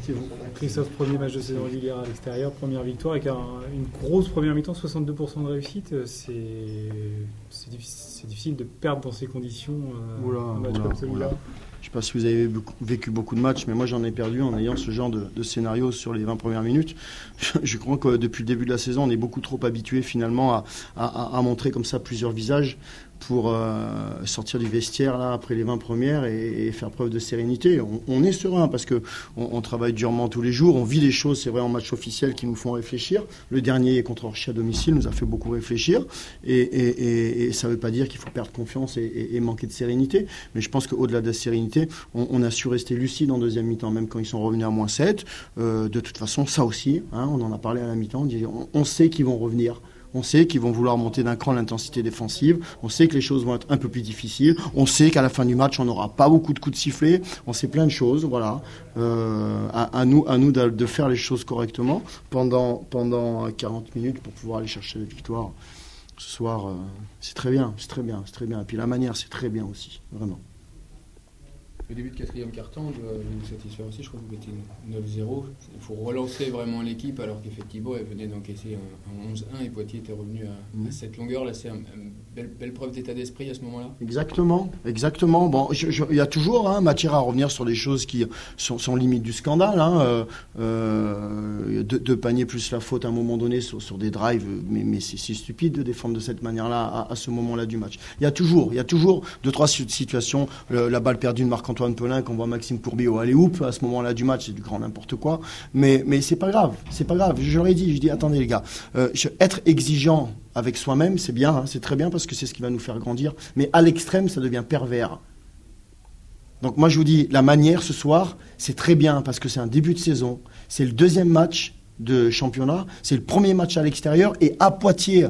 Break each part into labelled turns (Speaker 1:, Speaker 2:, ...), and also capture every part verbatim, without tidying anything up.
Speaker 1: Christophe, premier match de saison régulière à l'extérieur, première victoire avec un, une grosse première mi-temps, soixante-deux pour cent de réussite. C'est, c'est, difficile, c'est difficile de perdre dans ces conditions euh,
Speaker 2: oula,
Speaker 1: un match
Speaker 2: oula,
Speaker 1: comme celui-là.
Speaker 2: Oula. Je ne sais pas si vous avez vécu beaucoup de matchs, mais moi j'en ai perdu en ayant ce genre de, de scénario sur les vingt premières minutes. Je, je crois que depuis le début de la saison, on est beaucoup trop habitué finalement à, à, à montrer comme ça plusieurs visages pour euh, sortir du vestiaire là, après les vingt premières et, et faire preuve de sérénité. On, on est serein parce qu'on on travaille durement tous les jours, on vit les choses, c'est vrai, en match officiel qui nous font réfléchir. Le dernier contre Orchi à domicile nous a fait beaucoup réfléchir et, et, et, et ça ne veut pas dire qu'il faut perdre confiance et, et, et manquer de sérénité, mais je pense qu'au-delà de la sérénité, on, on a su rester lucide en deuxième mi-temps, même quand ils sont revenus à moins sept. Euh, de toute façon, ça aussi, hein, on en a parlé à la mi-temps, on, on sait qu'ils vont revenir. On sait qu'ils vont vouloir monter d'un cran l'intensité défensive. On sait que les choses vont être un peu plus difficiles. On sait qu'à la fin du match, on n'aura pas beaucoup de coups de sifflet. On sait plein de choses. Voilà. Euh, à, à nous, à nous de, de faire les choses correctement pendant, pendant quarante minutes pour pouvoir aller chercher la victoire. Ce soir, euh, c'est très bien, c'est très bien, c'est très bien. Et puis la manière, c'est très bien aussi, vraiment.
Speaker 3: Le début de quatrième quart-temps doit nous satisfaire aussi. Je crois que vous mettez neuf zéro. Il faut relancer vraiment l'équipe alors qu'effectivement elle venait d'encaisser un, un onze un et Poitiers était revenu à, mmh. à cette longueur. Là, c'est une belle, belle preuve d'état d'esprit à ce moment-là.
Speaker 2: Exactement, exactement. Bon, je, je, il y a toujours hein, matière à revenir sur des choses qui sont, sont limite du scandale. Hein, euh, euh, deux, deux paniers plus la faute à un moment donné sur, sur des drives, mais, mais c'est, c'est stupide de défendre de cette manière-là à, à ce moment-là du match. Il y a toujours, il y a toujours deux, trois situations. Le, la balle perdue de Marc Antoine Pelin, qu'on voit Maxime Courbier au aller-hoop à ce moment-là du match, c'est du grand n'importe quoi, mais, mais c'est pas grave, c'est pas grave, je leur ai dit, je dis attendez les gars, euh, je, être exigeant avec soi-même, c'est bien, hein, c'est très bien parce que c'est ce qui va nous faire grandir, mais à l'extrême, ça devient pervers. Donc moi je vous dis, la manière ce soir, c'est très bien parce que c'est un début de saison, c'est le deuxième match de championnat, c'est le premier match à l'extérieur et à Poitiers,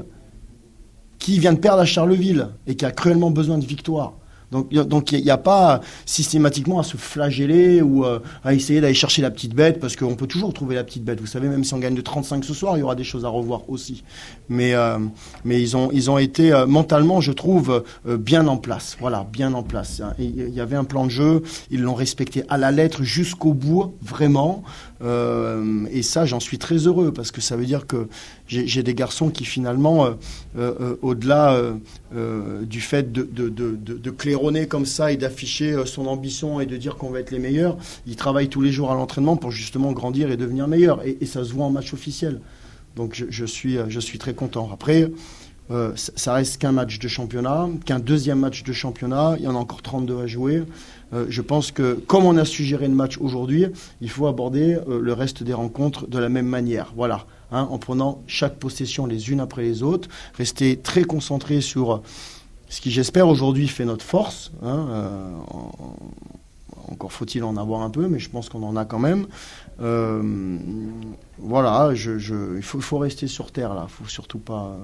Speaker 2: qui vient de perdre à Charleville et qui a cruellement besoin de victoire. Donc il donc, n'y a, a pas systématiquement à se flageller ou euh, à essayer d'aller chercher la petite bête, parce qu'on peut toujours trouver la petite bête. Vous savez, même si on gagne de trente-cinq ce soir, il y aura des choses à revoir aussi. Mais, euh, mais ils, ont, ils ont été euh, mentalement, je trouve, euh, bien en place. Voilà, bien en place. Il y avait un plan de jeu, ils l'ont respecté à la lettre jusqu'au bout, vraiment. Euh, et ça, j'en suis très heureux, parce que ça veut dire que j'ai, j'ai des garçons qui finalement, euh, euh, au-delà euh, euh, du fait de, de, de, de, de claironner comme ça et d'afficher son ambition et de dire qu'on va être les meilleurs, ils travaillent tous les jours à l'entraînement pour justement grandir et devenir meilleurs. Et, et ça se voit en match officiel. Donc je, je, suis, je suis très content. Après, euh, ça reste qu'un match de championnat, qu'un deuxième match de championnat. Il y en a encore trente-deux à jouer. Euh, je pense que, comme on a su gérer le match aujourd'hui, il faut aborder euh, le reste des rencontres de la même manière. Voilà, hein, en prenant chaque possession les unes après les autres, rester très concentré sur ce qui, j'espère, aujourd'hui fait notre force. Hein, euh, en, encore faut-il en avoir un peu, mais je pense qu'on en a quand même. Euh, voilà, je, je, il, faut, il faut rester sur terre, là. Il ne faut surtout pas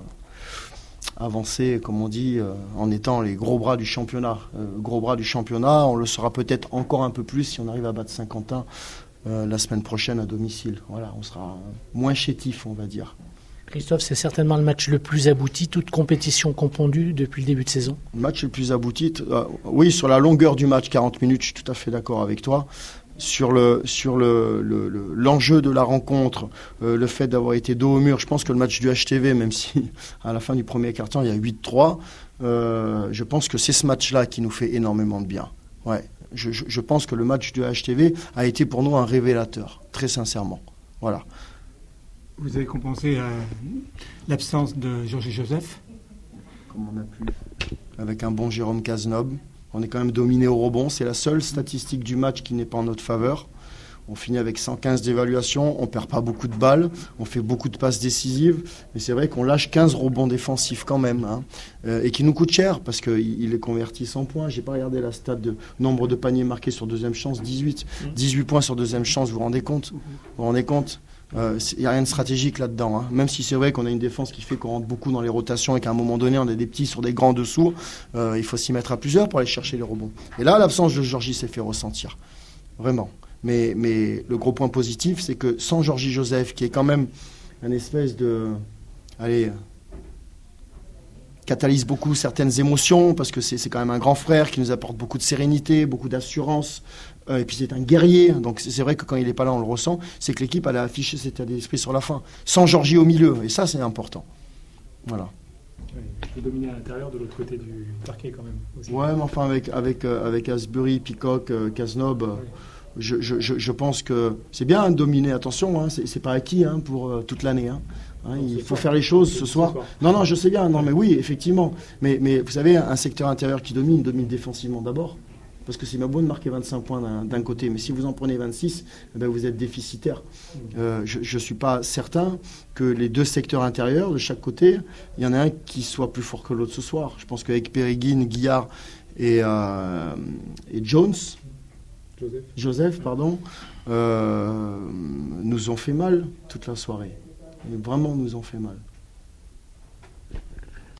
Speaker 2: avancer, comme on dit, euh, en étant les gros bras du championnat. Euh, gros bras du championnat, on le sera peut-être encore un peu plus si on arrive à battre Saint-Quentin euh, la semaine prochaine à domicile. Voilà, on sera moins chétif, on va dire.
Speaker 4: Christophe, c'est certainement le match le plus abouti, toute compétition confondue depuis le début de saison.
Speaker 2: Le match le plus abouti, euh, oui, sur la longueur du match, quarante minutes, je suis tout à fait d'accord avec toi. Sur, le, sur le, le, le, l'enjeu de la rencontre, euh, le fait d'avoir été dos au mur, je pense que le match du H T V, même si à la fin du premier quart-temps, il y a huit trois, euh, je pense que c'est ce match-là qui nous fait énormément de bien. Ouais, je, je, je pense que le match du H T V a été pour nous un révélateur, très sincèrement. Voilà.
Speaker 1: Vous avez compensé euh, l'absence de Georges Joseph ?
Speaker 2: Comme on a pu. Avec un bon Jérôme Cazeneuve. On est quand même dominé au rebond. C'est la seule statistique du match qui n'est pas en notre faveur. On finit avec cent quinze d'évaluation. On ne perd pas beaucoup de balles. On fait beaucoup de passes décisives. Mais c'est vrai qu'on lâche quinze rebonds défensifs quand même. Hein, euh, et qui nous coûtent cher parce qu'il est converti cent points. Je n'ai pas regardé la stat de nombre de paniers marqués sur deuxième chance. dix-huit. dix-huit points sur deuxième chance. Vous vous rendez compte ? Vous vous rendez compte ? Il euh, n'y a rien de stratégique là-dedans. Hein. Même si c'est vrai qu'on a une défense qui fait qu'on rentre beaucoup dans les rotations et qu'à un moment donné, on a des petits sur des grands dessous, euh, il faut s'y mettre à plusieurs pour aller chercher les rebonds. Et là, l'absence de Georgie s'est fait ressentir. Vraiment. Mais, mais le gros point positif, c'est que sans Georgie Joseph, qui est quand même un espèce de... Allez... catalyse beaucoup certaines émotions, parce que c'est, c'est quand même un grand frère qui nous apporte beaucoup de sérénité, beaucoup d'assurance, Euh, et puis c'est un guerrier, donc c'est vrai que quand il n'est pas là, on le ressent. C'est que l'équipe, elle a affiché cet état d'esprit sur la fin, sans Georgie au milieu. Et ça, c'est important. Voilà.
Speaker 1: Ouais, il peut dominer à l'intérieur de l'autre côté du parquet quand même. Aussi.
Speaker 2: Ouais, mais enfin avec avec euh, avec Asbury, Peacock, euh, Cazeneuve, euh,
Speaker 1: Ouais.
Speaker 2: je, je, je, je pense que c'est bien hein, de dominer. Attention, hein, c'est, c'est pas acquis hein, pour euh, toute l'année. Hein. Hein,
Speaker 1: Non,
Speaker 2: il
Speaker 1: c'est
Speaker 2: faut
Speaker 1: pas.
Speaker 2: faire les choses
Speaker 1: C'est
Speaker 2: ce
Speaker 1: ce
Speaker 2: soir.
Speaker 1: soir.
Speaker 2: Non, non, je sais bien. Non, mais oui, effectivement. Mais mais vous savez, un secteur intérieur qui domine, domine défensivement d'abord. Parce que c'est bien beau de marquer vingt-cinq points d'un, d'un côté, mais si vous en prenez vingt-six, eh ben vous êtes déficitaire. Euh, je ne suis pas certain que les deux secteurs intérieurs, de chaque côté, il y en a un qui soit plus fort que l'autre ce soir. Je pense qu'avec Péréguine, Guillard et, euh, et Jones,
Speaker 1: Joseph.
Speaker 2: Joseph, pardon, euh, nous ont fait mal toute la soirée. Et vraiment nous ont fait mal.